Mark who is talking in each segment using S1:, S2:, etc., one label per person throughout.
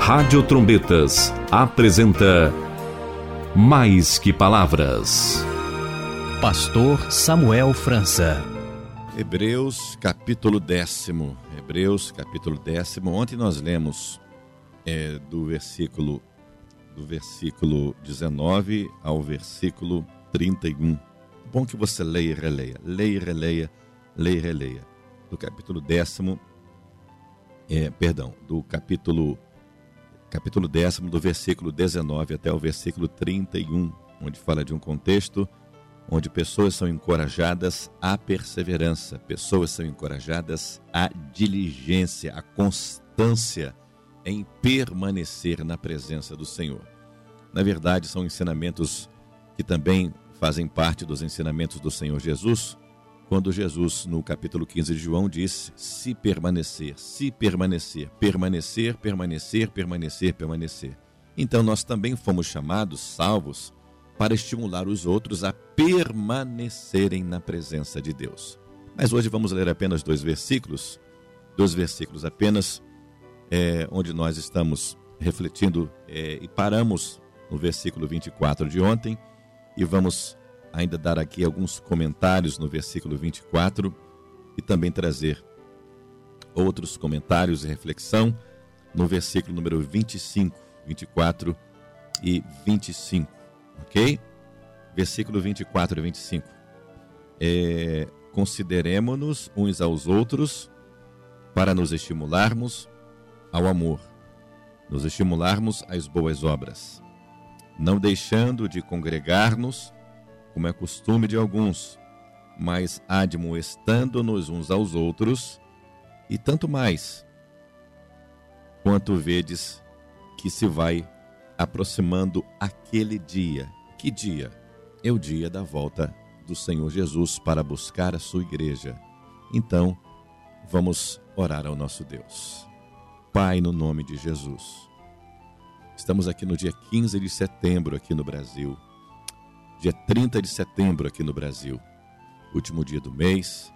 S1: Rádio Trombetas apresenta Mais que Palavras. Pastor Samuel França.
S2: Hebreus capítulo 10. Hebreus capítulo 10. Ontem nós lemos do versículo 19 ao versículo 31. Bom que você leia e releia. Leia e releia, leia e releia. Do capítulo 10, do capítulo 10, do versículo 19 até o versículo 31, onde fala de um contexto onde pessoas são encorajadas à perseverança, pessoas são encorajadas à diligência, à constância em permanecer na presença do Senhor. Na verdade, são ensinamentos que também fazem parte dos ensinamentos do Senhor Jesus, quando Jesus, no capítulo 15 de João, diz: se permanecer, permanecer. Então nós também fomos chamados, salvos, para estimular os outros a permanecerem na presença de Deus. Mas hoje vamos ler apenas dois versículos apenas, onde nós estamos refletindo e paramos no versículo 24 de ontem e vamos ainda dar aqui alguns comentários no versículo 24 e também trazer outros comentários e reflexão no versículo número 25, 24 e 25, ok? Versículo 24 e 25. Consideremo-nos uns aos outros para nos estimularmos ao amor, nos estimularmos às boas obras, não deixando de congregar-nos, como é costume de alguns, mas admoestando-nos uns aos outros, e tanto mais, quanto vedes que se vai aproximando aquele dia. Que dia? É o dia da volta do Senhor Jesus para buscar a sua igreja. Então, vamos orar ao nosso Deus. Pai, no nome de Jesus, estamos aqui no dia 15 de setembro aqui no Brasil, dia 30 de setembro aqui no Brasil, último dia do mês.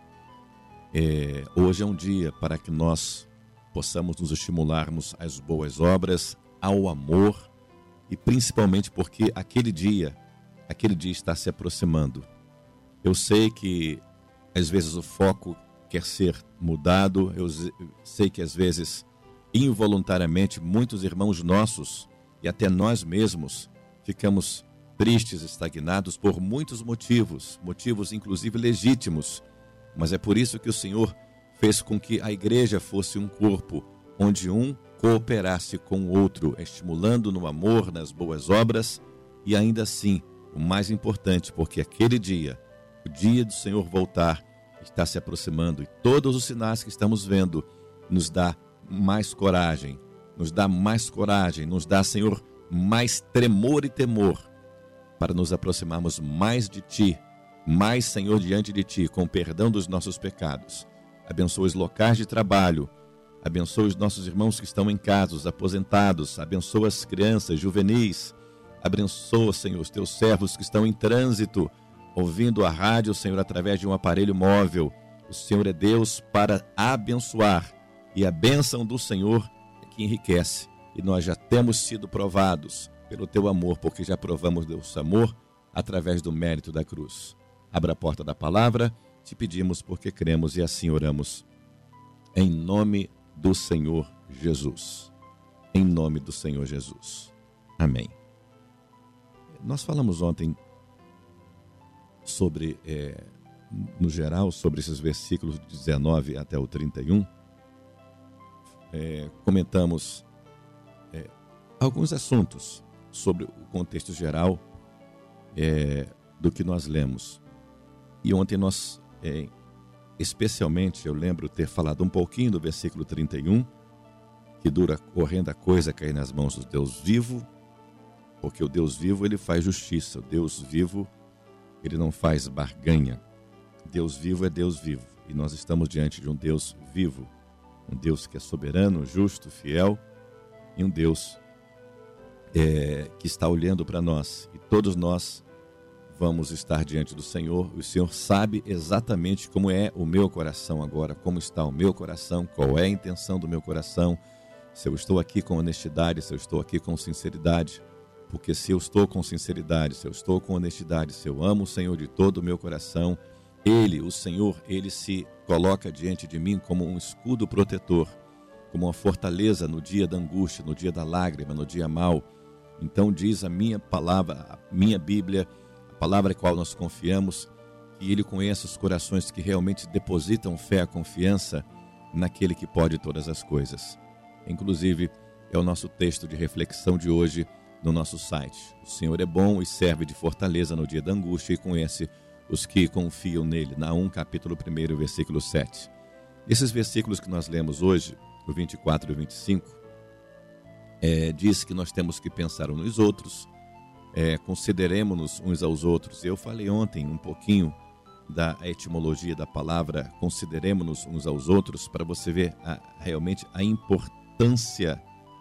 S2: Hoje é um dia para que nós possamos nos estimularmos às boas obras, ao amor, e principalmente porque aquele dia está se aproximando. Eu sei que às vezes o foco quer ser mudado, eu sei que às vezes involuntariamente muitos irmãos nossos e até nós mesmos ficamos tristes, estagnados por muitos motivos inclusive legítimos, mas é por isso que o Senhor fez com que a igreja fosse um corpo, onde um cooperasse com o outro, estimulando no amor, nas boas obras, e ainda assim, o mais importante, porque aquele dia, o dia do Senhor voltar, está se aproximando, e todos os sinais que estamos vendo nos dá mais coragem, nos dá, Senhor, mais tremor e temor, para nos aproximarmos mais de Ti, mais, Senhor, diante de Ti, com o perdão dos nossos pecados. Abençoa os locais de trabalho, abençoa os nossos irmãos que estão em casa, os aposentados, abençoa as crianças, juvenis, abençoa, Senhor, os Teus servos que estão em trânsito, ouvindo a rádio, Senhor, através de um aparelho móvel. O Senhor é Deus para abençoar, e a bênção do Senhor é que enriquece, e nós já temos sido provados pelo Teu amor, porque já provamos desse amor através do mérito da cruz. Abra a porta da palavra, te pedimos porque cremos e assim oramos. Em nome do Senhor Jesus. Em nome do Senhor Jesus. Amém. Nós falamos ontem sobre, no geral, sobre esses versículos de 19 até o 31. Comentamos alguns assuntos sobre o contexto geral do que nós lemos. E ontem nós, especialmente, eu lembro ter falado um pouquinho do versículo 31, que dura horrenda coisa cair nas mãos do Deus vivo, porque o Deus vivo, ele faz justiça. O Deus vivo, ele não faz barganha. Deus vivo é Deus vivo. E nós estamos diante de um Deus vivo, um Deus que é soberano, justo, fiel, e um Deus que está olhando para nós, e todos nós vamos estar diante do Senhor. O Senhor sabe exatamente como é o meu coração agora, como está o meu coração, qual é a intenção do meu coração, se eu estou aqui com honestidade, se eu estou aqui com sinceridade. Porque se eu estou com sinceridade, se eu estou com honestidade, se eu amo o Senhor de todo o meu coração, Ele, o Senhor, Ele se coloca diante de mim como um escudo protetor, como uma fortaleza no dia da angústia, no dia da lágrima, no dia mau. Então diz a minha palavra, a minha Bíblia, a palavra a qual nós confiamos, que Ele conhece os corações que realmente depositam fé e confiança naquele que pode todas as coisas. Inclusive, é o nosso texto de reflexão de hoje no nosso site. O Senhor é bom e serve de fortaleza no dia da angústia e conhece os que confiam nele. Naum, capítulo 1, versículo 7. Esses versículos que nós lemos hoje, o 24 e o 25, diz que nós temos que pensar uns nos outros, consideremos-nos uns aos outros. Eu falei ontem um pouquinho da etimologia da palavra consideremos-nos uns aos outros, para você ver realmente a importância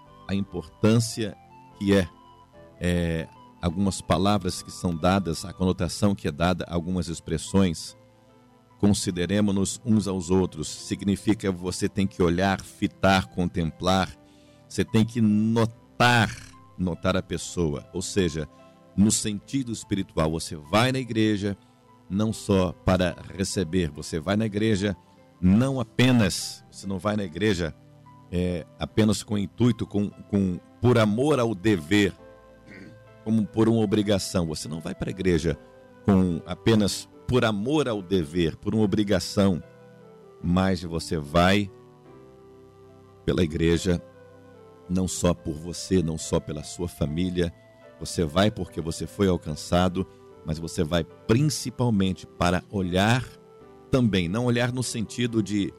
S2: que algumas palavras que são dadas, a conotação que é dada a algumas expressões. Consideremos-nos uns aos outros significa você tem que olhar, fitar, contemplar, você tem que notar a pessoa, ou seja, no sentido espiritual. Você vai na igreja não só para receber, você vai na igreja você não vai na igreja apenas com intuito, por amor ao dever, como por uma obrigação. Você não vai para a igreja apenas por amor ao dever, por uma obrigação, mas você vai pela igreja não só por você, não só pela sua família. Você vai porque você foi alcançado, mas você vai principalmente para olhar também, não olhar no sentido de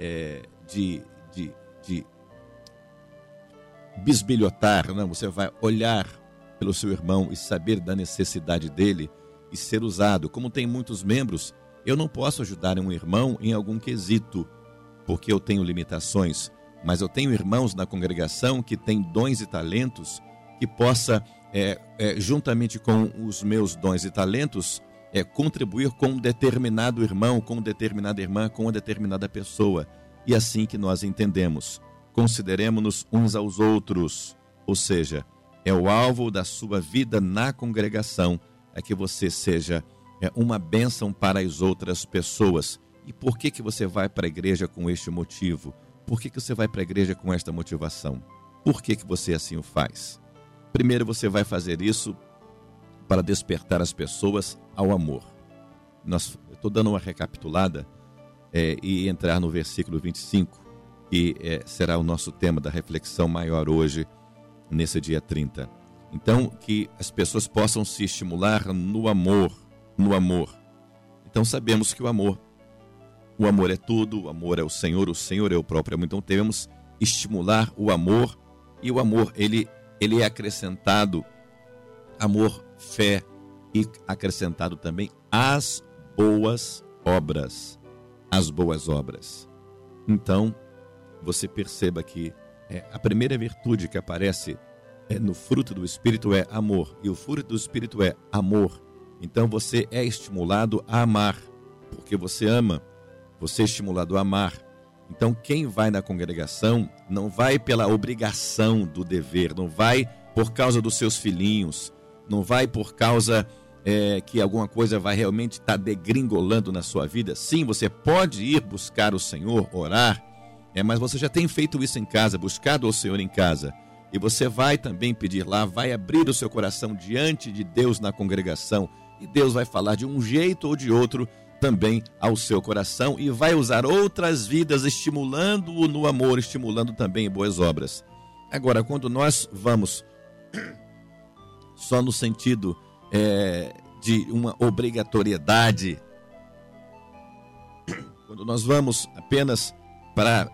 S2: bisbilhotar, não. Você vai olhar pelo seu irmão e saber da necessidade dele e ser usado. Como tem muitos membros, eu não posso ajudar um irmão em algum quesito, porque eu tenho limitações, mas eu tenho irmãos na congregação que têm dons e talentos que possa, juntamente com os meus dons e talentos, contribuir com um determinado irmão, com uma determinada irmã, com uma determinada pessoa. E assim que nós entendemos. Consideremos-nos uns aos outros, ou seja, é o alvo da sua vida na congregação, que você seja uma bênção para as outras pessoas. E por que você vai para a igreja com este motivo? Por que você vai para a igreja com esta motivação? Por que você assim o faz? Primeiro, você vai fazer isso para despertar as pessoas ao amor. Eu estou dando uma recapitulada e entrar no versículo 25, que será o nosso tema da reflexão maior hoje, nesse dia 30. Então, que as pessoas possam se estimular no amor. Então, sabemos que o amor é tudo, o amor é o Senhor é o próprio amor. Então, devemos estimular o amor, e o amor, ele é acrescentado, amor, fé, e acrescentado também as boas obras. Então, você perceba que a primeira virtude que aparece no fruto do Espírito é amor, e o fruto do Espírito é amor. Então você é estimulado a amar, porque você ama, você é estimulado a amar. Então quem vai na congregação não vai pela obrigação do dever, não vai por causa dos seus filhinhos, não vai por causa que alguma coisa vai realmente estar degringolando na sua vida. Sim, você pode ir buscar o Senhor, orar, mas você já tem feito isso em casa, buscado o Senhor em casa. E você vai também pedir lá, vai abrir o seu coração diante de Deus na congregação. E Deus vai falar de um jeito ou de outro também ao seu coração. E vai usar outras vidas, estimulando-o no amor, estimulando também em boas obras. Agora, quando nós vamos só no sentido de uma obrigatoriedade, quando nós vamos apenas para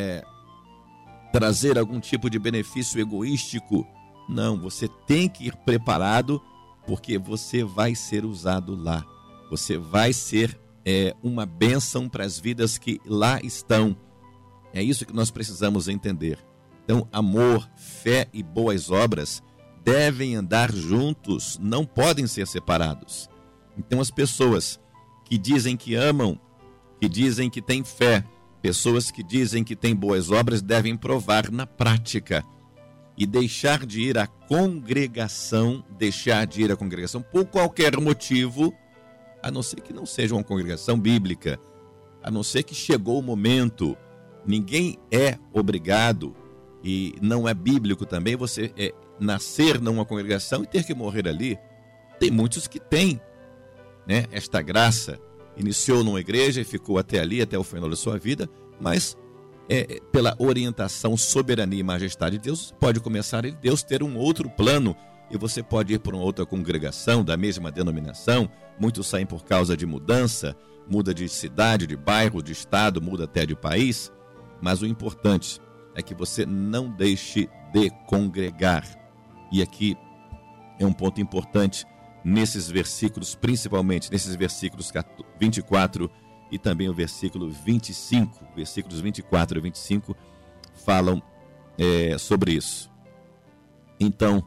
S2: trazer algum tipo de benefício egoístico, não, você tem que ir preparado, porque você vai ser usado lá, você vai ser uma bênção para as vidas que lá estão. É isso que nós precisamos entender. Então, amor, fé e boas obras devem andar juntos, não podem ser separados. Então, as pessoas que dizem que amam, que dizem que têm fé, Pessoas que dizem que têm boas obras devem provar na prática e deixar de ir à congregação, por qualquer motivo, a não ser que não seja uma congregação bíblica, a não ser que chegou o momento. Ninguém é obrigado, e não é bíblico também, você nascer numa congregação e ter que morrer ali. Tem muitos que têm, né, esta graça. Iniciou numa igreja e ficou até ali, até o final da sua vida, mas pela orientação, soberania e majestade de Deus, pode começar Deus ter um outro plano, e você pode ir para uma outra congregação da mesma denominação. Muitos saem por causa de mudança, muda de cidade, de bairro, de estado, muda até de país, mas o importante é que você não deixe de congregar. E aqui é um ponto importante nesses versículos, principalmente nesses versículos 24 e também o versículo 25. Versículos 24 e 25 falam sobre isso. Então,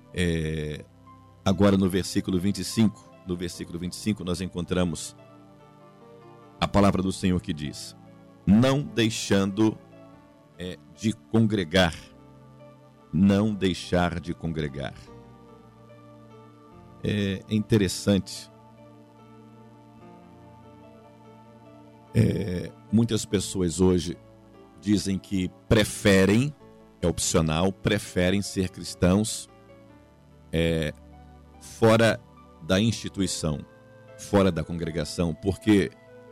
S2: agora no versículo 25, nós encontramos a palavra do Senhor que diz: não deixando de congregar. Não deixar de congregar. É interessante. Muitas pessoas hoje dizem que preferem, é opcional, preferem ser cristãos fora da instituição, fora da congregação, porque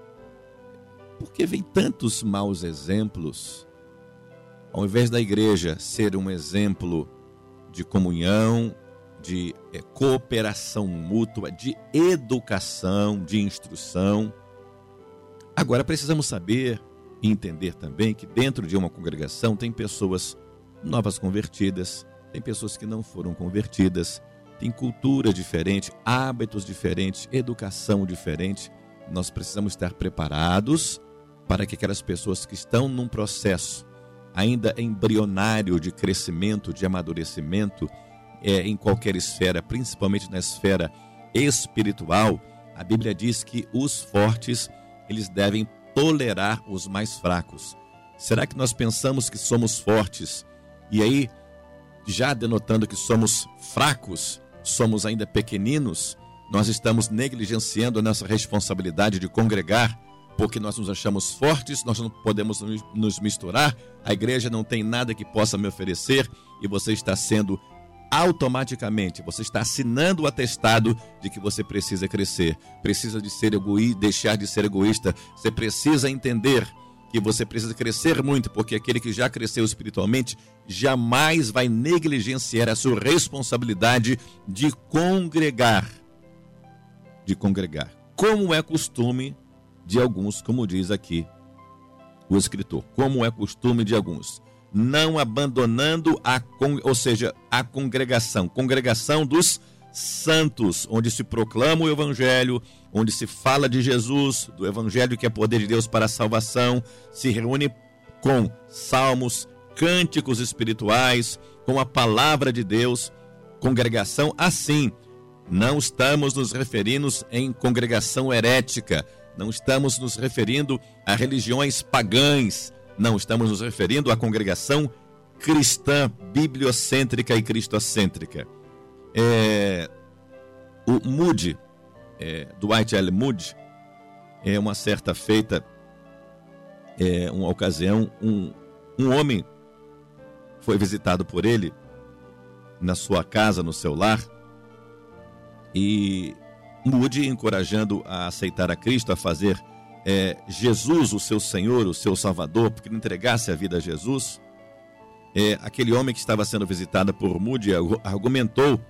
S2: vem tantos maus exemplos. Ao invés da igreja ser um exemplo de comunhão, de cooperação mútua, de educação, de instrução. Agora precisamos saber e entender também que dentro de uma congregação tem pessoas novas convertidas, tem pessoas que não foram convertidas, tem cultura diferente, hábitos diferentes, educação diferente. Nós precisamos estar preparados para que aquelas pessoas que estão num processo ainda embrionário de crescimento, de amadurecimento, em qualquer esfera, principalmente na esfera espiritual, a Bíblia diz que os fortes, eles devem tolerar os mais fracos. Será que nós pensamos que somos fortes e aí, já denotando que somos fracos, somos ainda pequeninos, nós estamos negligenciando a nossa responsabilidade de congregar, porque nós nos achamos fortes, nós não podemos nos misturar, a igreja não tem nada que possa me oferecer, e você está sendo automaticamente, você está assinando o atestado de que você precisa crescer, precisa de ser deixar de ser egoísta, você precisa entender que você precisa crescer muito, porque aquele que já cresceu espiritualmente jamais vai negligenciar a sua responsabilidade de congregar, como é costume de alguns, como diz aqui o escritor, como é costume de alguns, não abandonando a congregação dos santos, onde se proclama o evangelho, onde se fala de Jesus, do evangelho que é poder de Deus para a salvação, se reúne com salmos, cânticos espirituais, com a palavra de Deus, congregação assim. Não estamos nos referindo em congregação herética, não estamos nos referindo a religiões pagãs, não, estamos nos referindo à congregação cristã, bibliocêntrica e cristocêntrica. O Moody, Dwight L. Moody, uma certa feita, uma ocasião, um homem foi visitado por ele na sua casa, no seu lar, e Moody, encorajando a aceitar a Cristo, a fazer Jesus o seu Senhor, o seu Salvador, porque ele entregasse a vida a Jesus. Aquele homem que estava sendo visitado por Moody argumentou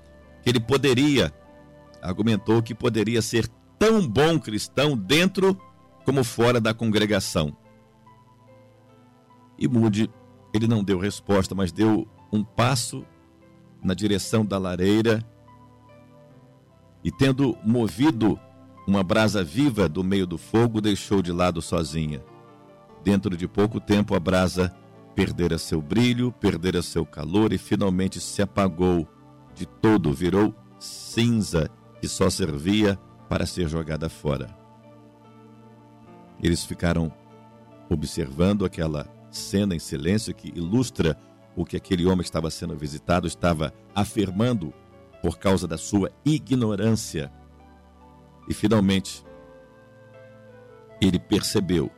S2: que poderia ser tão bom cristão dentro como fora da congregação. E Moody, ele não deu resposta, mas deu um passo na direção da lareira e, tendo movido uma brasa viva do meio do fogo, deixou de lado sozinha. Dentro de pouco tempo, a brasa perdera seu brilho, perdera seu calor e finalmente se apagou de todo, virou cinza e só servia para ser jogada fora. Eles ficaram observando aquela cena em silêncio que ilustra o que aquele homem que estava sendo visitado estava afirmando por causa da sua ignorância. E finalmente, ele percebeu.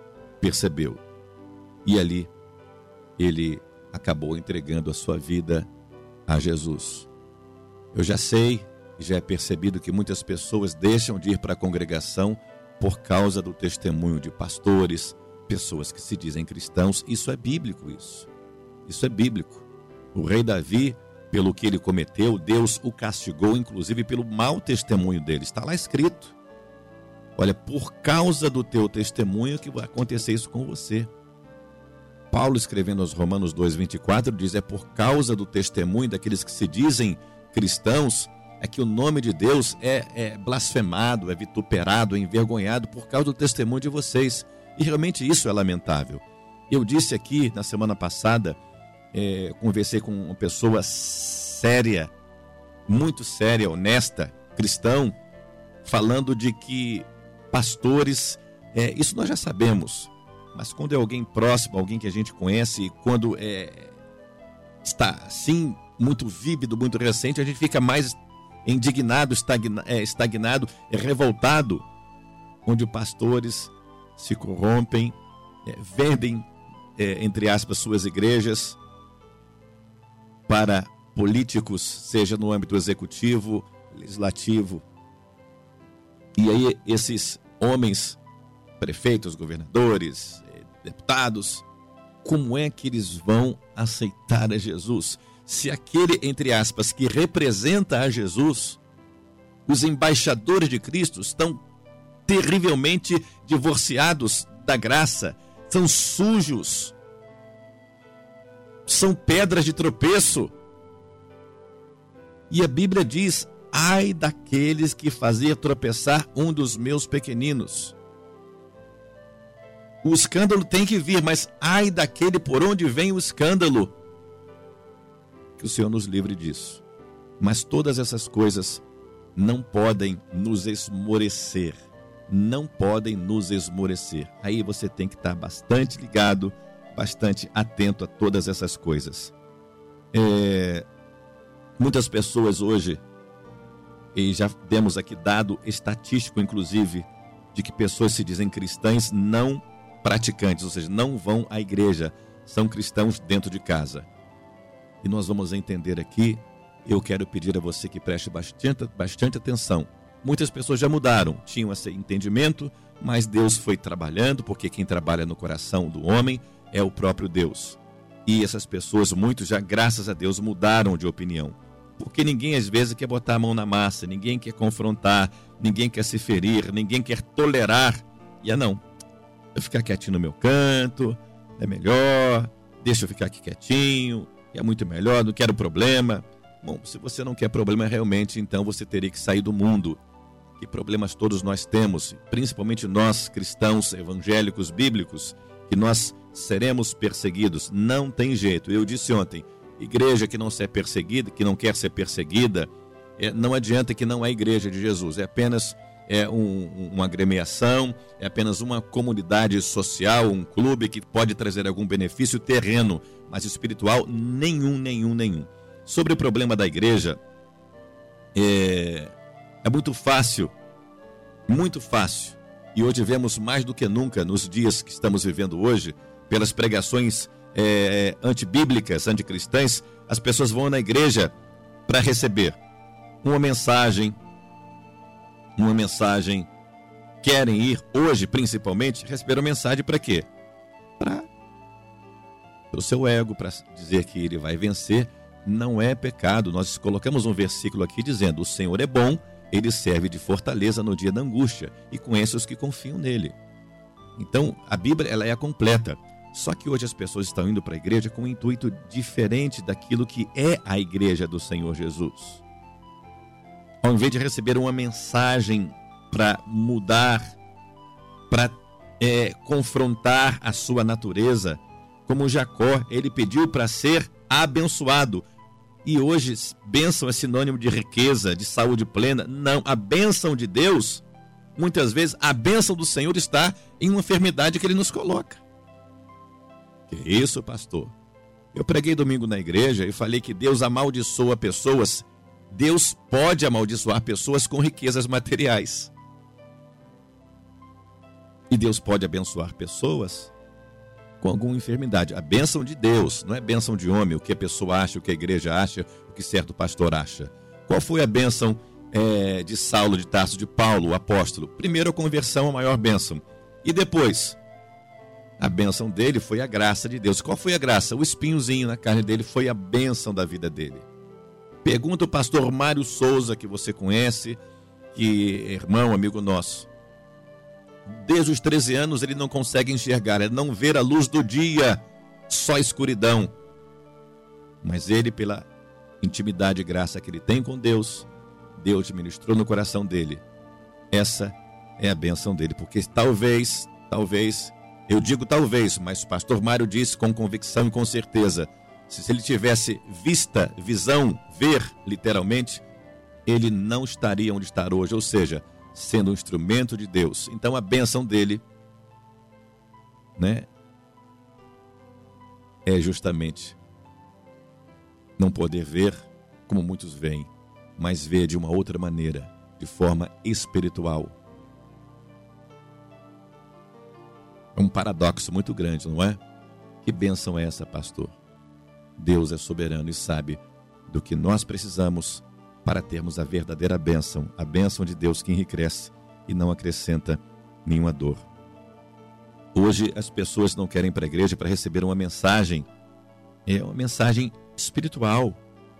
S2: E ali, ele acabou entregando a sua vida a Jesus. Eu já sei, já é percebido que muitas pessoas deixam de ir para a congregação por causa do testemunho de pastores, pessoas que se dizem cristãos. Isso é bíblico, isso é bíblico. O rei Davi, pelo que ele cometeu, Deus o castigou, inclusive pelo mau testemunho dele. Está lá escrito. Olha, por causa do teu testemunho que vai acontecer isso com você. Paulo, escrevendo aos Romanos 2,24, diz: é por causa do testemunho daqueles que se dizem cristãos, é que o nome de Deus é blasfemado, é vituperado, é envergonhado por causa do testemunho de vocês. E realmente isso é lamentável. Eu disse aqui na semana passada, conversei com uma pessoa séria, muito séria, honesta, cristão, falando de que pastores, isso nós já sabemos, mas quando é alguém próximo, alguém que a gente conhece, e quando está assim, muito vívido, muito recente, a gente fica mais indignado, estagnado, revoltado, onde pastores se corrompem, vendem, entre aspas, suas igrejas para políticos, seja no âmbito executivo, legislativo. E aí esses homens, prefeitos, governadores, deputados, como é que eles vão aceitar a Jesus? Se aquele, entre aspas, que representa a Jesus, os embaixadores de Cristo, estão terrivelmente divorciados da graça, são sujos, são pedras de tropeço. E a Bíblia diz: ai daqueles que faziam tropeçar um dos meus pequeninos. O escândalo tem que vir, mas ai daquele por onde vem o escândalo. Que o Senhor nos livre disso. Mas todas essas coisas não podem nos esmorecer. Não podem nos esmorecer. Aí você tem que estar bastante ligado, bastante atento a todas essas coisas. Muitas pessoas hoje, e já demos aqui dado estatístico, inclusive, de que pessoas se dizem cristãs não praticantes, ou seja, não vão à igreja, são cristãos dentro de casa. E nós vamos entender aqui, eu quero pedir a você que preste bastante atenção. Muitas pessoas já mudaram, tinham esse entendimento, mas Deus foi trabalhando, porque quem trabalha no coração do homem é o próprio Deus. E essas pessoas, muitos já, graças a Deus, mudaram de opinião. Porque ninguém às vezes quer botar a mão na massa, ninguém quer confrontar, ninguém quer se ferir, ninguém quer tolerar. E não, eu ficar quietinho no meu canto, é melhor, deixa eu ficar aqui quietinho, é muito melhor, não quero problema. Bom, se você não quer problema realmente, então você teria que sair do mundo. Que problemas todos nós temos, principalmente nós cristãos evangélicos bíblicos, que nós seremos perseguidos, não tem jeito. Eu disse ontem, igreja que não ser perseguida, que não quer ser perseguida, não adianta, que não é igreja de Jesus, é apenas uma agremiação, é apenas uma comunidade social, um clube que pode trazer algum benefício terreno, mas espiritual nenhum. Sobre o problema da igreja, é muito fácil, e hoje vemos mais do que nunca, nos dias que estamos vivendo hoje, pelas pregações antibíblicas, anticristãs, as pessoas vão na igreja para receber uma mensagem, querem ir hoje, principalmente, receber uma mensagem para quê? Para o seu ego, para dizer que ele vai vencer. Não é pecado. Nós colocamos um versículo aqui dizendo: o Senhor é bom, ele serve de fortaleza no dia da angústia, e conhece os que confiam nele. Então, a Bíblia, ela é completa. Só que hoje as pessoas estão indo para a igreja com um intuito diferente daquilo que é a igreja do Senhor Jesus. Ao invés de receber uma mensagem para mudar, para confrontar a sua natureza, como Jacó, ele pediu para ser abençoado. E hoje, bênção é sinônimo de riqueza, de saúde plena. Não, a bênção de Deus muitas vezes a bênção do Senhor está em uma enfermidade que Ele nos coloca. Que isso, pastor? Eu preguei domingo na igreja e falei que Deus amaldiçoa pessoas. Deus pode amaldiçoar pessoas com riquezas materiais. E Deus pode abençoar pessoas com alguma enfermidade. A bênção de Deus, não é bênção de homem, o que a pessoa acha, o que a igreja acha, o que certo pastor acha. Qual foi a bênção de Saulo de Tarso, de Paulo, o apóstolo? Primeiro a conversão, a maior bênção. E depois, a bênção dele foi a graça de Deus. Qual foi a graça? O espinhozinho na carne dele foi a bênção da vida dele. Pergunta o pastor Mário Souza, que você conhece, que é irmão, amigo nosso. Desde os 13 anos ele não consegue enxergar, ele não vê a luz do dia, só escuridão. Mas ele, pela intimidade e graça que ele tem com Deus, Deus ministrou no coração dele. Essa é a bênção dele, porque talvez, eu digo talvez, mas o pastor Mário disse com convicção e com certeza, se ele tivesse visão, ver literalmente, ele não estaria onde está hoje, ou seja, sendo um instrumento de Deus. Então a bênção dele, é justamente não poder ver como muitos veem, mas ver de uma outra maneira, de forma espiritual. É um paradoxo muito grande, não é? Que bênção é essa, pastor? Deus é soberano e sabe do que nós precisamos para termos a verdadeira bênção, a bênção de Deus que enriquece e não acrescenta nenhuma dor. Hoje as pessoas não querem ir para a igreja para receber uma mensagem, uma mensagem espiritual.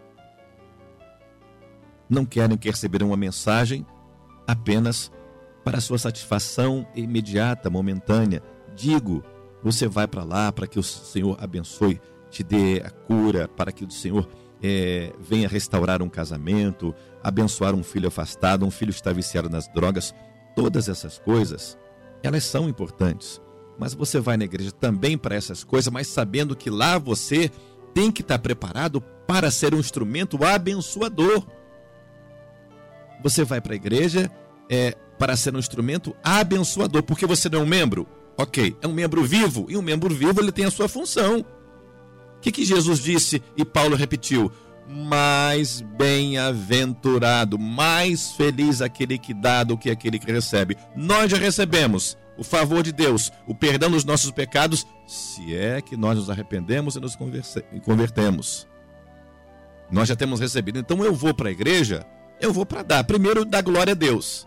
S2: Não querem receber uma mensagem apenas para a sua satisfação imediata, momentânea. Digo, você vai para lá para que o Senhor abençoe, te dê a cura, para que o Senhor venha restaurar um casamento, abençoar um filho afastado, um filho que está viciado nas drogas. Todas essas coisas, elas são importantes. Mas você vai na igreja também para essas coisas, mas sabendo que lá você tem que estar preparado para ser um instrumento abençoador. Você vai para a igreja para ser um instrumento abençoador, porque você não é um membro? Ok, é um membro vivo, e um membro vivo ele tem a sua função. O que Jesus disse e Paulo repetiu? Mais bem-aventurado, mais feliz aquele que dá do que aquele que recebe. Nós já recebemos o favor de Deus, o perdão dos nossos pecados, se é que nós nos arrependemos e nos convertemos. Nós já temos recebido. Então eu vou para a igreja, eu vou para dar. Primeiro, dar glória a Deus.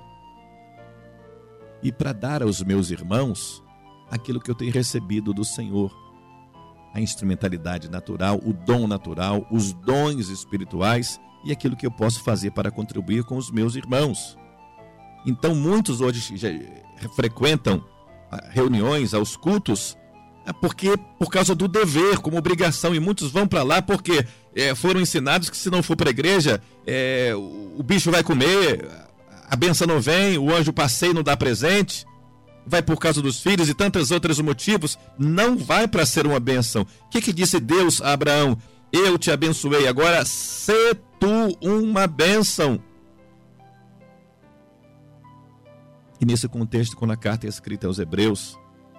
S2: E para dar aos meus irmãos aquilo que eu tenho recebido do Senhor. A instrumentalidade natural, o dom natural, os dons espirituais e aquilo que eu posso fazer para contribuir com os meus irmãos. Então muitos hoje já frequentam reuniões, aos cultos, porque por causa do dever, como obrigação, e muitos vão para lá porque foram ensinados que se não for para a igreja, o bicho vai comer, a benção não vem, o anjo passeia e não dá presente. Vai por causa dos filhos e tantos outros motivos, não vai para ser uma bênção. O que disse Deus a Abraão? Eu te abençoei, agora sê tu uma bênção. E nesse contexto, quando a carta é escrita aos Hebreus,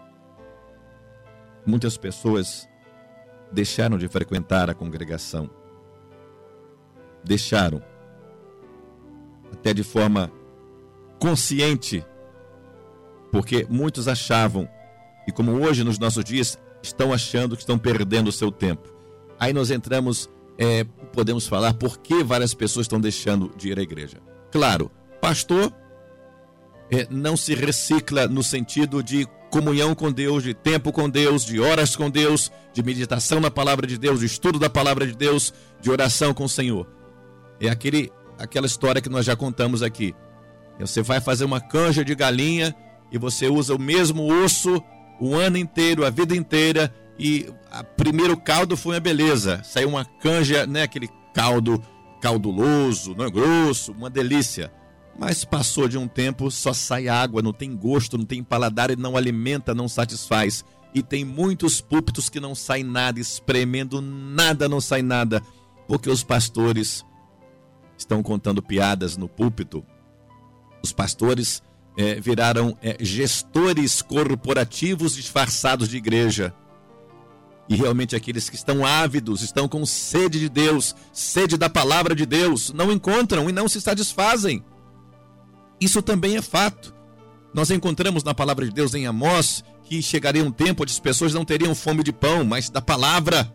S2: muitas pessoas deixaram de frequentar a congregação. Deixaram, até de forma consciente, porque muitos achavam, e como hoje nos nossos dias, estão achando que estão perdendo o seu tempo. Aí nós entramos, podemos falar por que várias pessoas estão deixando de ir à igreja. Claro, pastor não se recicla no sentido de comunhão com Deus, de tempo com Deus, de horas com Deus, de meditação na palavra de Deus, de estudo da palavra de Deus, de oração com o Senhor. É aquela história que nós já contamos aqui. Você vai fazer uma canja de galinha e você usa o mesmo osso o ano inteiro, a vida inteira, e o primeiro caldo foi uma beleza. Saiu uma canja, aquele caldo cauduloso, grosso, uma delícia. Mas passou de um tempo, só sai água, não tem gosto, não tem paladar, e não alimenta, não satisfaz. E tem muitos púlpitos que não sai nada, espremendo nada, não sai nada, porque os pastores estão contando piadas no púlpito. Os pastores viraram gestores corporativos disfarçados de igreja. E realmente aqueles que estão ávidos, estão com sede de Deus, sede da palavra de Deus, não encontram e não se satisfazem. Isso também é fato. Nós encontramos na palavra de Deus em Amós que chegaria um tempo onde as pessoas não teriam fome de pão, mas da palavra.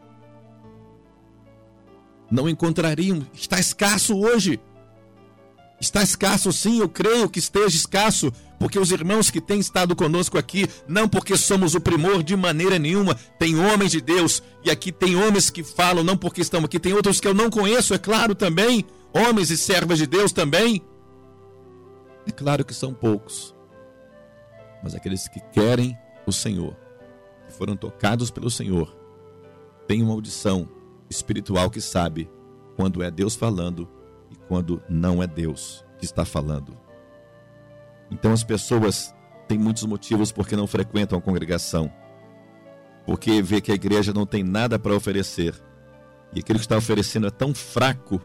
S2: Não encontrariam. Está escasso hoje. Está escasso, sim, eu creio que esteja escasso, porque os irmãos que têm estado conosco aqui, não porque somos o primor de maneira nenhuma, tem homens de Deus, e aqui tem homens que falam, não porque estão aqui, tem outros que eu não conheço, é claro também, homens e servas de Deus também. É claro que são poucos, mas aqueles que querem o Senhor, que foram tocados pelo Senhor, têm uma audição espiritual que sabe quando é Deus falando e quando não é Deus que está falando. Então as pessoas têm muitos motivos porque não frequentam a congregação, porque vê que a igreja não tem nada para oferecer, e aquilo que está oferecendo é tão fraco,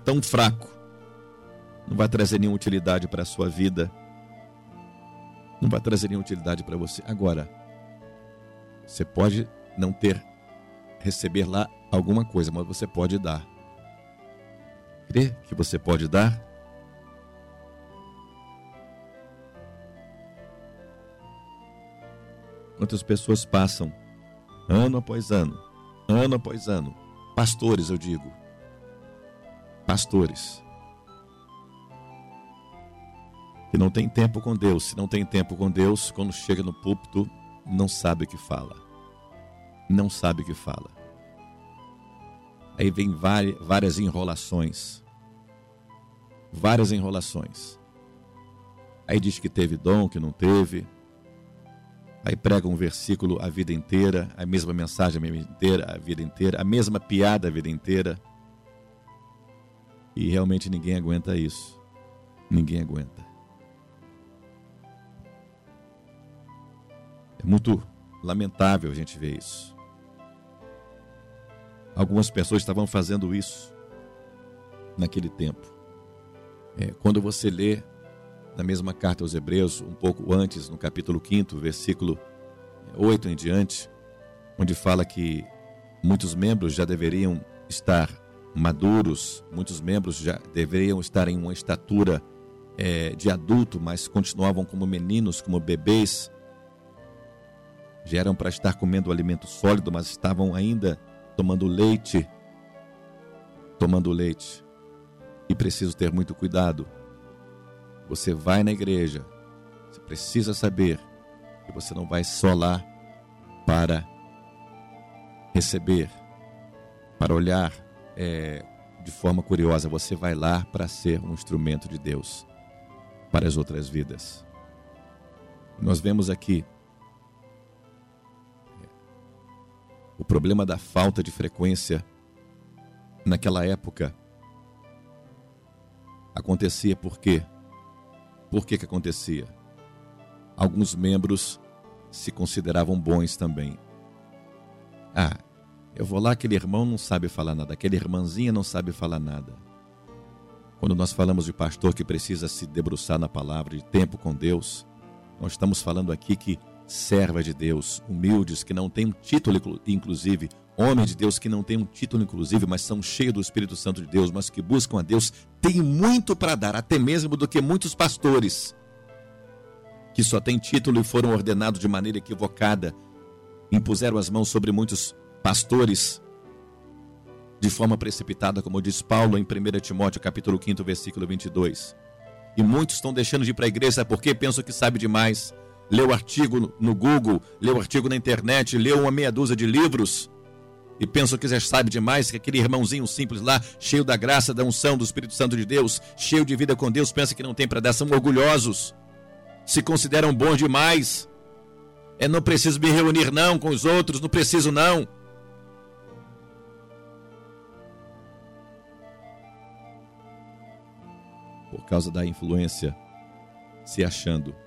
S2: não vai trazer nenhuma utilidade para a sua vida, não vai trazer nenhuma utilidade para você. Agora, você pode não receber lá alguma coisa, mas você pode dar. Crê que você pode dar? Quantas pessoas passam ano após ano, pastores, eu digo, pastores, que não tem tempo com Deus. Se não tem tempo com Deus, quando chega no púlpito, não sabe o que fala. Não sabe o que fala. Aí vem várias enrolações. Aí diz que teve dom, que não teve. Aí prega um versículo a vida inteira, a mesma mensagem a vida inteira, a mesma piada a vida inteira. E realmente ninguém aguenta isso. Ninguém aguenta. É muito lamentável a gente ver isso. Algumas pessoas estavam fazendo isso naquele tempo. Quando você lê na mesma carta aos Hebreus, um pouco antes, no capítulo 5, versículo 8 em diante, onde fala que muitos membros já deveriam estar maduros, muitos membros já deveriam estar em uma estatura de adulto, mas continuavam como meninos, como bebês, já eram para estar comendo alimento sólido, mas estavam ainda tomando leite. E preciso ter muito cuidado. Você vai na igreja, você precisa saber que você não vai só lá para receber, para olhar de forma curiosa. Você vai lá para ser um instrumento de Deus para as outras vidas. Nós vemos aqui o problema da falta de frequência naquela época. Acontecia por quê? Por que acontecia? Alguns membros se consideravam bons também. Eu vou lá, aquele irmão não sabe falar nada, aquela irmãzinha não sabe falar nada. Quando nós falamos de pastor que precisa se debruçar na palavra, de tempo com Deus, nós estamos falando aqui que servas de Deus, humildes, que não têm um título, inclusive, homens de Deus que não têm um título, inclusive, mas são cheios do Espírito Santo de Deus, mas que buscam a Deus, têm muito para dar, até mesmo do que muitos pastores, que só têm título e foram ordenados de maneira equivocada, impuseram as mãos sobre muitos pastores, de forma precipitada, como diz Paulo em 1 Timóteo, capítulo 5, versículo 22. E muitos estão deixando de ir para a igreja, sabe por quê? Pensam que sabe demais. Leu artigo no Google, leu artigo na internet, leu uma meia dúzia de livros e pensam que já sabe demais, que aquele irmãozinho simples lá, cheio da graça, da unção, do Espírito Santo de Deus, cheio de vida com Deus, pensa que não tem para dar, são orgulhosos, se consideram bons demais. Não preciso me reunir não com os outros, não preciso não. Por causa da influência, se achando,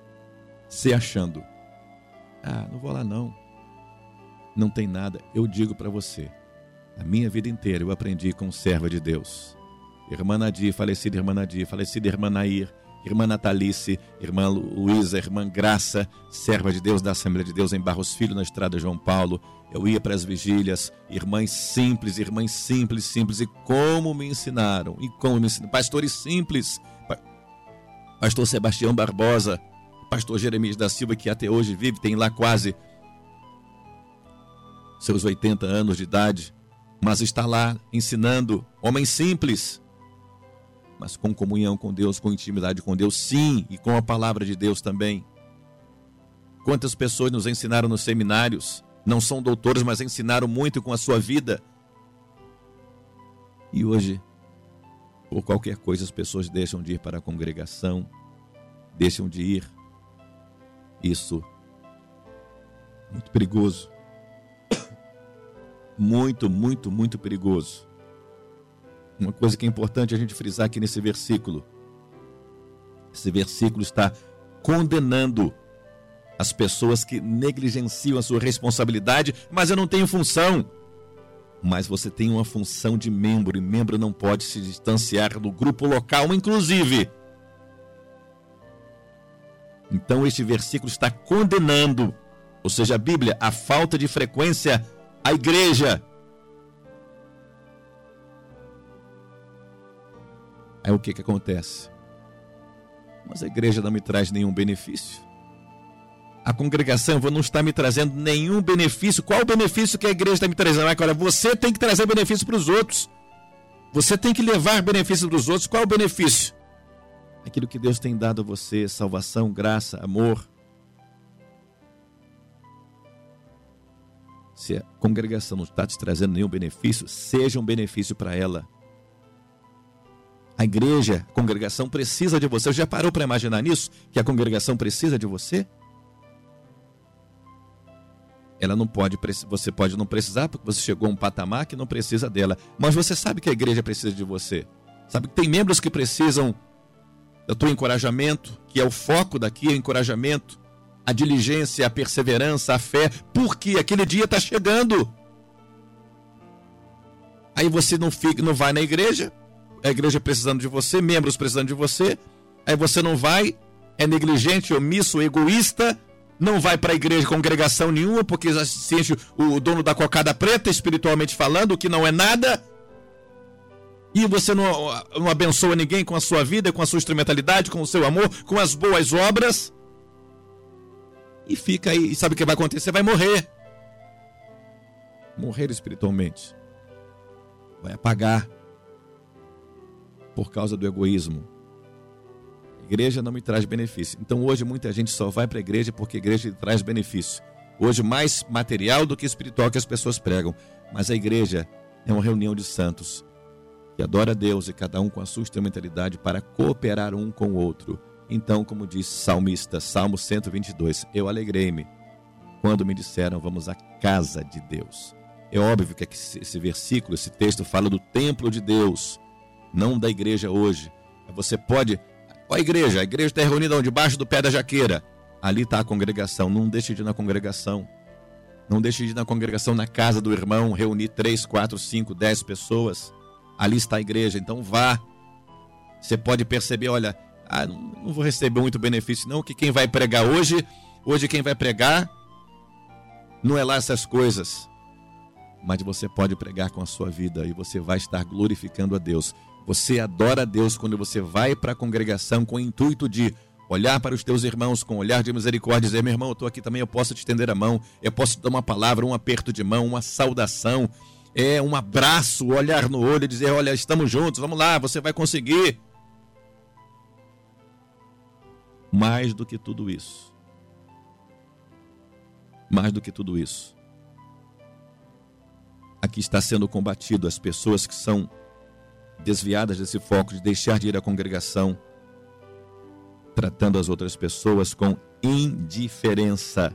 S2: não vou lá não tem nada. Eu digo para você, a minha vida inteira eu aprendi com serva de Deus, irmã Nadir, falecida irmã Nair, irmã Natalice, irmã Luísa, irmã Graça, serva de Deus da Assembleia de Deus em Barros Filho, na estrada João Paulo. Eu ia para as vigílias, irmãs simples, e como me ensinaram, pastores simples, pastor Sebastião Barbosa, pastor Jeremias da Silva, que até hoje vive, tem lá quase seus 80 anos de idade, mas está lá ensinando homens simples, mas com comunhão com Deus, com intimidade com Deus, sim, e com a palavra de Deus também. Quantas pessoas nos ensinaram nos seminários, não são doutores, mas ensinaram muito com a sua vida. E hoje, por qualquer coisa, as pessoas deixam de ir para a congregação, deixam de ir. Isso é muito perigoso. Muito perigoso. Uma coisa que é importante a gente frisar aqui nesse versículo. Esse versículo está condenando as pessoas que negligenciam a sua responsabilidade. Mas eu não tenho função. Mas você tem uma função de membro, e membro não pode se distanciar do grupo local, inclusive. Então este versículo está condenando, ou seja, a Bíblia, a falta de frequência à igreja. Aí o que acontece? Mas a igreja não me traz nenhum benefício. A congregação não está me trazendo nenhum benefício. Qual o benefício que a igreja está me trazendo? Olha, você tem que trazer benefício para os outros. Você tem que levar benefício para os outros. Qual o benefício? Aquilo que Deus tem dado a você, salvação, graça, amor. Se a congregação não está te trazendo nenhum benefício, seja um benefício para ela. A igreja, a congregação precisa de você. Já parou para imaginar nisso? Que a congregação precisa de você? Ela não pode, você pode não precisar, porque você chegou a um patamar que não precisa dela. Mas você sabe que a igreja precisa de você. Sabe que tem membros que precisam do teu encorajamento, que é o foco daqui, é o encorajamento, a diligência, a perseverança, a fé, porque aquele dia está chegando. Aí você não vai na igreja, a igreja precisando de você, membros precisando de você, aí você não vai, é negligente, omisso, egoísta, não vai para a igreja, congregação nenhuma, porque se enche o dono da cocada preta, espiritualmente falando, o que não é nada. E você não abençoa ninguém com a sua vida, com a sua instrumentalidade, com o seu amor, com as boas obras. E fica aí, e sabe o que vai acontecer? Vai morrer. Morrer espiritualmente. Vai apagar. Por causa do egoísmo. A igreja não me traz benefício. Então hoje muita gente só vai para a igreja porque a igreja traz benefício. Hoje mais material do que espiritual que as pessoas pregam. Mas a igreja é uma reunião de santos que adora a Deus, e cada um com a sua instrumentalidade para cooperar um com o outro. Então, como diz o salmista, Salmo 122, eu alegrei-me quando me disseram, vamos à casa de Deus. É óbvio que esse versículo, esse texto fala do templo de Deus, não da igreja hoje. Você pode... Ó, a igreja está reunida onde? Debaixo do pé da jaqueira. Ali está a congregação. Não deixe de ir na congregação. Não deixe de ir na congregação, na casa do irmão, reunir 3, 4, 5, 10 pessoas. Ali está a igreja, então vá. Você pode perceber, olha, não vou receber muito benefício não, que quem vai pregar hoje quem vai pregar não é lá essas coisas. Mas você pode pregar com a sua vida e você vai estar glorificando a Deus. Você adora a Deus quando você vai para a congregação com o intuito de olhar para os teus irmãos com um olhar de misericórdia e dizer, meu irmão, eu estou aqui também, eu posso te estender a mão, eu posso te dar uma palavra, um aperto de mão, uma saudação, um abraço, olhar no olho e dizer, olha, estamos juntos, vamos lá, você vai conseguir. Mais do que tudo isso. Mais do que tudo isso. Aqui está sendo combatido as pessoas que são desviadas desse foco de deixar de ir à congregação, tratando as outras pessoas com indiferença.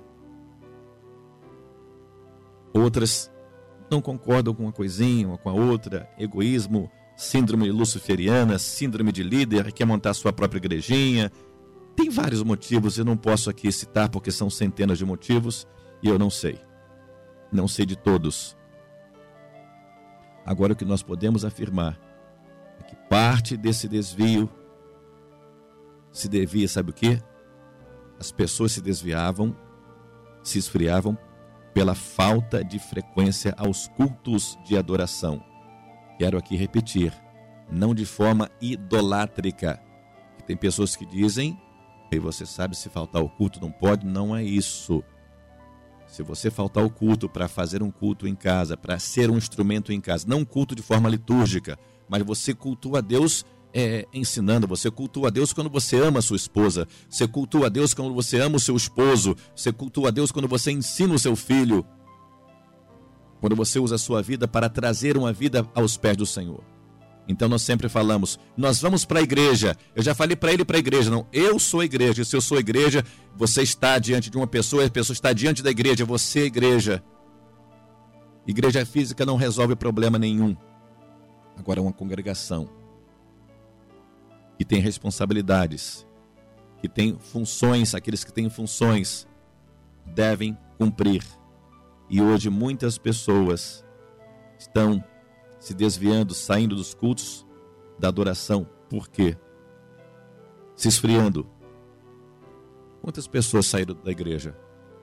S2: Outras não concordam com uma coisinha, uma com a outra, egoísmo, síndrome luciferiana, síndrome de líder, quer montar sua própria igrejinha. Tem vários motivos, eu não posso aqui citar porque são centenas de motivos e eu não sei. Não sei de todos. Agora o que nós podemos afirmar é que parte desse desvio se devia, sabe o quê? As pessoas se desviavam, se esfriavam pela falta de frequência aos cultos de adoração. Quero aqui repetir, não de forma idolátrica. Tem pessoas que dizem, e você sabe, se faltar o culto não pode, não é isso. Se você faltar o culto para fazer um culto em casa, para ser um instrumento em casa, não um culto de forma litúrgica, mas você cultua a Deus ensinando, você cultua a Deus quando você ama a sua esposa, você cultua a Deus quando você ama o seu esposo, você cultua a Deus quando você ensina o seu filho, quando você usa a sua vida para trazer uma vida aos pés do Senhor. Então nós sempre falamos, nós vamos para a igreja. Eu já falei para ele para a igreja, não, eu sou a igreja. E se eu sou a igreja, você está diante de uma pessoa, a pessoa está diante da igreja, você é a igreja. Igreja física não resolve problema nenhum. Agora uma congregação que tem responsabilidades, que tem funções, aqueles que têm funções devem cumprir. E hoje muitas pessoas estão se desviando, saindo dos cultos da adoração. Por quê? Se esfriando. Quantas pessoas saíram da igreja?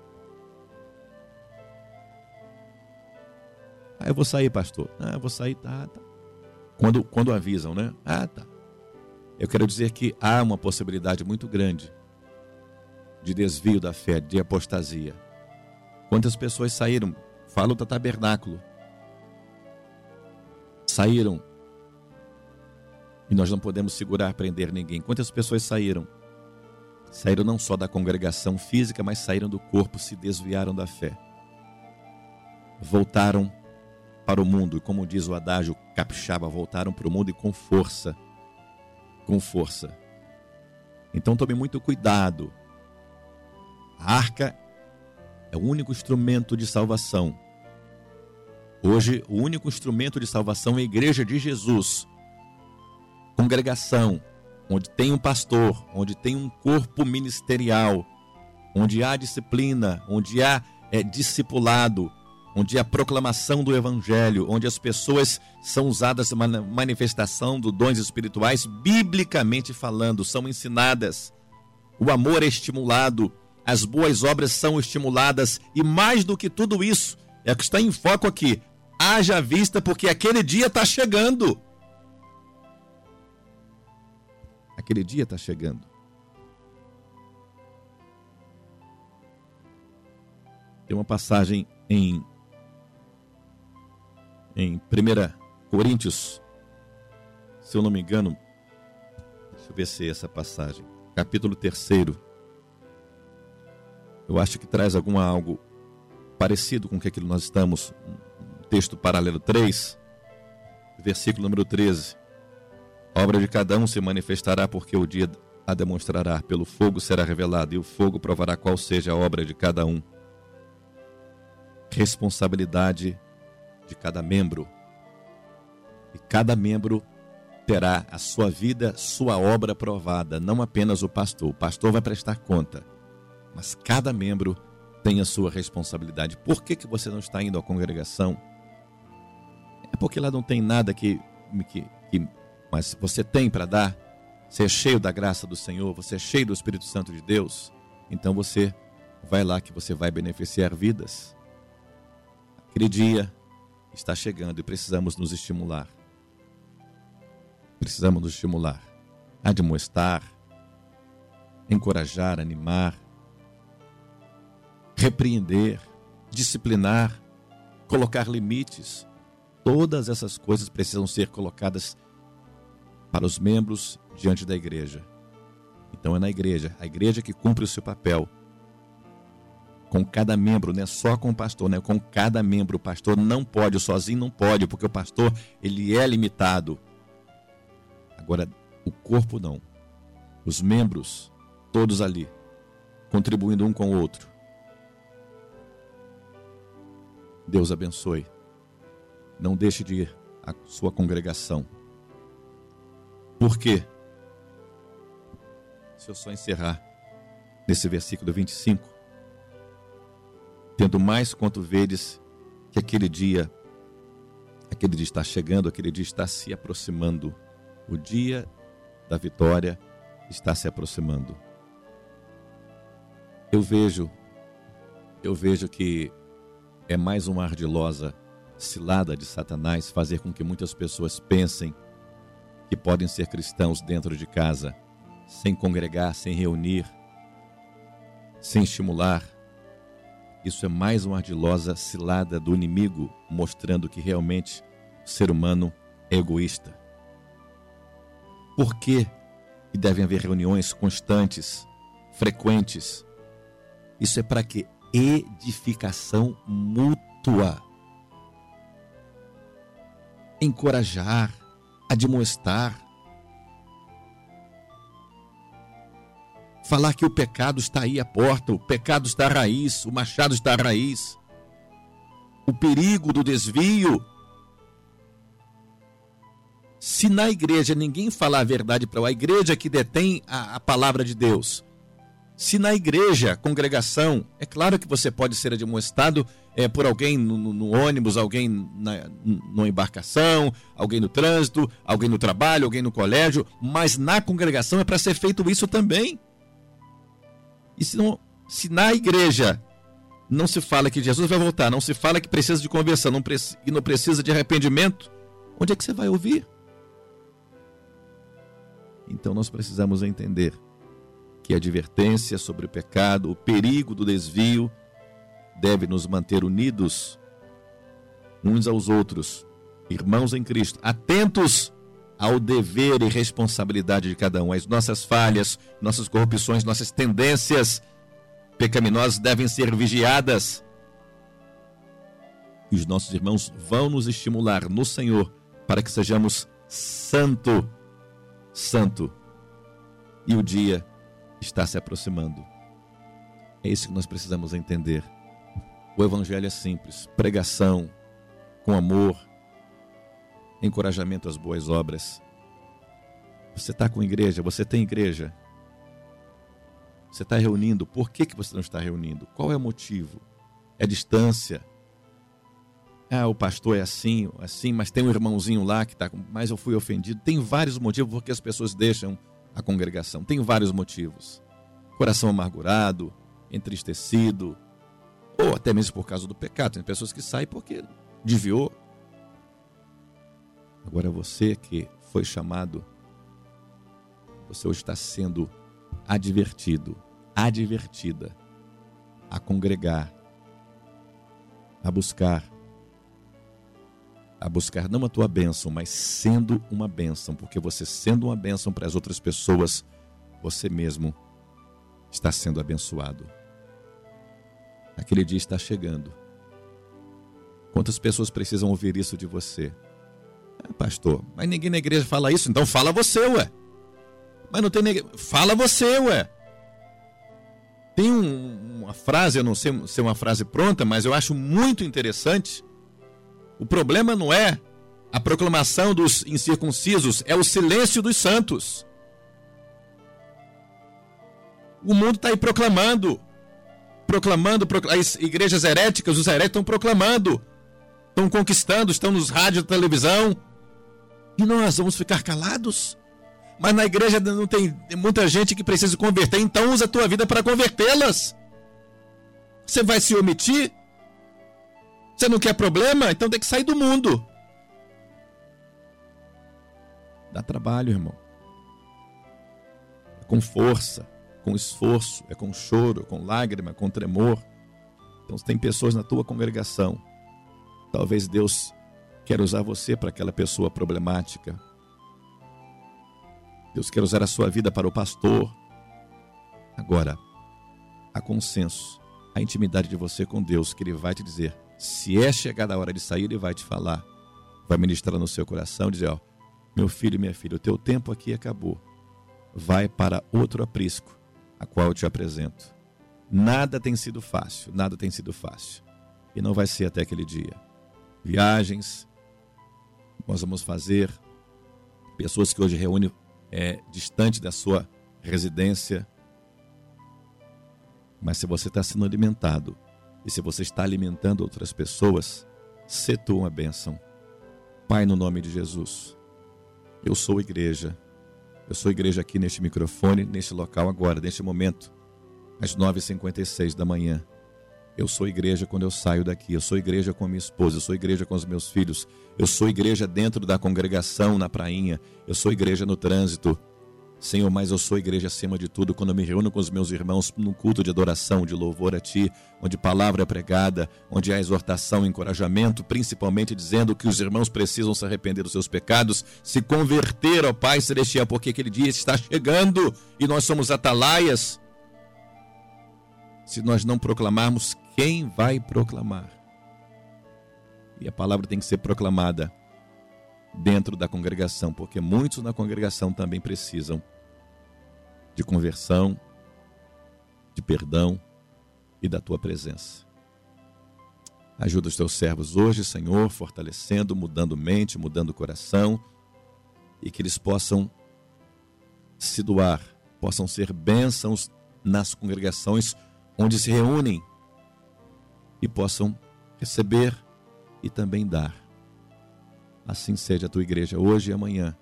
S2: Eu vou sair, pastor. Eu vou sair, tá. Quando avisam, né? Tá. Eu quero dizer que há uma possibilidade muito grande de desvio da fé, de apostasia. Quantas pessoas saíram? Falo do tabernáculo. Saíram. E nós não podemos segurar, prender ninguém. Quantas pessoas saíram? Saíram não só da congregação física, mas saíram do corpo, se desviaram da fé. Voltaram para o mundo. E como diz o adágio capixaba, voltaram para o mundo e com força. Com força. Então tome muito cuidado. A arca é o único instrumento de salvação. Hoje, o único instrumento de salvação é a igreja de Jesus. Congregação, onde tem um pastor, onde tem um corpo ministerial, onde há disciplina, onde há discipulado, onde há proclamação do evangelho, onde as pessoas são usadas na manifestação dos dons espirituais, biblicamente falando, são ensinadas. O amor é estimulado, as boas obras são estimuladas e mais do que tudo isso, é o que está em foco aqui. Haja vista, porque aquele dia está chegando. Aquele dia está chegando. Tem uma passagem em 1 Coríntios, se eu não me engano, deixa eu ver se é essa passagem, capítulo 3. Eu acho que traz algo parecido com o que aquilo nós estamos. Texto paralelo 3, versículo número 13. A obra de cada um se manifestará, porque o dia a demonstrará. Pelo fogo será revelado, e o fogo provará qual seja a obra de cada um. Responsabilidade de cada membro. E cada membro terá a sua vida, sua obra provada. Não apenas o pastor. O pastor vai prestar conta. Mas cada membro tem a sua responsabilidade. Por que você não está indo à congregação? É porque lá não tem nada mas você tem para dar. Você é cheio da graça do Senhor, você é cheio do Espírito Santo de Deus. Então você vai lá que você vai beneficiar vidas. Aquele dia está chegando e precisamos nos estimular. Precisamos nos estimular. Admoestar, encorajar, animar, repreender, disciplinar, colocar limites. Todas essas coisas precisam ser colocadas para os membros diante da igreja. Então é na igreja, a igreja que cumpre o seu papel. Com cada membro, não é só com o pastor, né? Com cada membro. O pastor não pode, sozinho não pode, porque o pastor ele é limitado. Agora, o corpo não. Os membros, todos ali, contribuindo um com o outro. Deus abençoe. Não deixe de ir à sua congregação. Por quê? Se eu só encerrar nesse versículo 25. Tendo mais quanto vedes que aquele dia está chegando, aquele dia está se aproximando. O dia da vitória, está se aproximando. Eu vejo que é mais uma ardilosa cilada de Satanás fazer com que muitas pessoas pensem que podem ser cristãos dentro de casa, sem congregar, sem reunir, sem estimular. Isso é mais uma ardilosa cilada do inimigo, mostrando que realmente o ser humano é egoísta. Por que devem haver reuniões constantes, frequentes? Isso é para que edificação mútua. Encorajar, admoestar. Falar que o pecado está aí à porta, o pecado está à raiz, o machado está à raiz. O perigo do desvio. Se na igreja ninguém falar a verdade para a igreja que detém a palavra de Deus, se na igreja, congregação, é claro que você pode ser admoestado por alguém no ônibus, alguém numa embarcação, alguém no trânsito, alguém no trabalho, alguém no colégio, mas na congregação é para ser feito isso também. E se na igreja não se fala que Jesus vai voltar, não se fala que precisa de conversão e não precisa de arrependimento, onde é que você vai ouvir? Então nós precisamos entender que a advertência sobre o pecado, o perigo do desvio, deve nos manter unidos uns aos outros, irmãos em Cristo, atentos ao dever e responsabilidade de cada um. As nossas falhas, nossas corrupções, nossas tendências pecaminosas devem ser vigiadas. E os nossos irmãos vão nos estimular no Senhor para que sejamos santo. E o dia está se aproximando. É isso que nós precisamos entender. O evangelho é simples, pregação com amor, encorajamento às boas obras. Você está com igreja, você tem igreja. Você está reunindo, por que você não está reunindo? Qual é o motivo? É distância? O pastor é assim, mas tem um irmãozinho lá que está com... Mas eu fui ofendido. Tem vários motivos por que as pessoas deixam a congregação. Tem vários motivos. Coração amargurado, entristecido, ou até mesmo por causa do pecado. Tem pessoas que saem porque desviou. Agora você que foi chamado, você hoje está sendo advertida a congregar, a buscar não a tua bênção, mas sendo uma bênção, porque você sendo uma bênção para as outras pessoas, você mesmo está sendo abençoado. Aquele dia está chegando. Quantas pessoas precisam ouvir isso de você? Pastor, mas ninguém na igreja fala isso, então fala você, ué. Mas não tem ninguém. Fala você, ué. Tem uma frase, eu não sei se é uma frase pronta, mas eu acho muito interessante. O problema não é a proclamação dos incircuncisos, é o silêncio dos santos. O mundo está aí proclamando. As igrejas heréticas, os heréticos estão proclamando. Estão conquistando, estão nos rádios, televisão. E nós vamos ficar calados? Mas na igreja não tem muita gente que precisa converter, então usa a tua vida para convertê-las. Você vai se omitir? Você não quer problema? Então tem que sair do mundo. Dá trabalho, irmão. É com força, com esforço, é com choro, com lágrima, com tremor. Então tem pessoas na tua congregação. Talvez Deus quer usar você para aquela pessoa problemática. Deus quer usar a sua vida para o pastor. Agora, há consenso, a intimidade de você com Deus, que Ele vai te dizer. Se é chegada a hora de sair, Ele vai te falar. Vai ministrar no seu coração, dizer, meu filho e minha filha, o teu tempo aqui acabou. Vai para outro aprisco, a qual eu te apresento. Nada tem sido fácil. E não vai ser até aquele dia. Viagens, nós vamos fazer. Pessoas que hoje reúnem distante da sua residência. Mas se você está sendo alimentado, e se você está alimentando outras pessoas, se tu uma bênção. Pai, no nome de Jesus, eu sou igreja, Eu sou igreja aqui neste microfone, neste local agora, neste momento, às 9h56 da manhã. Eu sou igreja quando eu saio daqui, eu sou igreja com a minha esposa, eu sou igreja com os meus filhos, eu sou igreja dentro da congregação, na prainha, eu sou igreja no trânsito. Senhor, mas eu sou igreja acima de tudo quando eu me reúno com os meus irmãos num culto de adoração, de louvor a Ti, onde palavra é pregada, onde há exortação e encorajamento, principalmente dizendo que os irmãos precisam se arrepender dos seus pecados, se converter ao Pai Celestial, porque aquele dia está chegando e nós somos atalaias. Se nós não proclamarmos, quem vai proclamar? E a palavra tem que ser proclamada dentro da congregação, porque muitos na congregação também precisam de conversão, de perdão e da Tua presença. Ajuda os Teus servos hoje, Senhor, fortalecendo, mudando mente, mudando coração, e que eles possam se doar, possam ser bênçãos nas congregações onde se reúnem e possam receber e também dar. Assim seja a Tua igreja hoje e amanhã.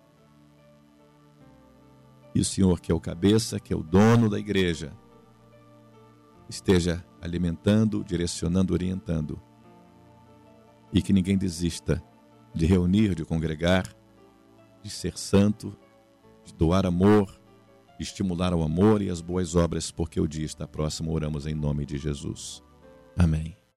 S2: E o Senhor, que é o cabeça, que é o dono da igreja, esteja alimentando, direcionando, orientando. E que ninguém desista de reunir, de congregar, de ser santo, de doar amor, de estimular ao amor e às boas obras, porque o dia está próximo. Oramos em nome de Jesus. Amém.